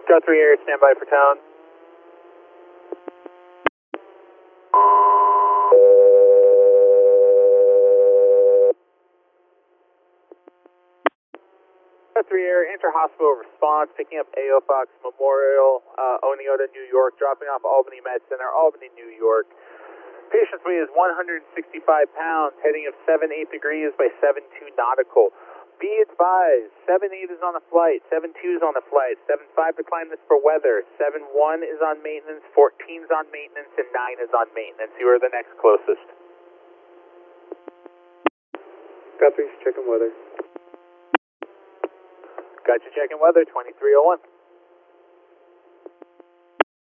Got 3 Air, stand by for town. Got 3 Air, inter-hospital response, picking up AO Fox Memorial, Oneota, New York, dropping off Albany Med Center, Albany, New York. Patient's weight is 165 pounds, heading of 7-8 degrees by 7-2 nautical. Be advised, 7-8 is on the flight, 7-2 is on the flight, 7-5 to climb this for weather, 7-1 is on maintenance, 14 is on maintenance, and 9 is on maintenance. You are the next closest. Guthrie's checking weather. Got you checking weather, 2301.